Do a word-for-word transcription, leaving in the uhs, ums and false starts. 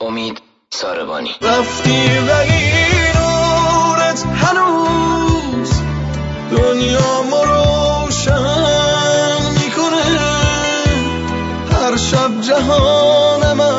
امید ساربانی. رفتی و این نورت هنوز دنیا ما روشن میکنه، هر شب جهان من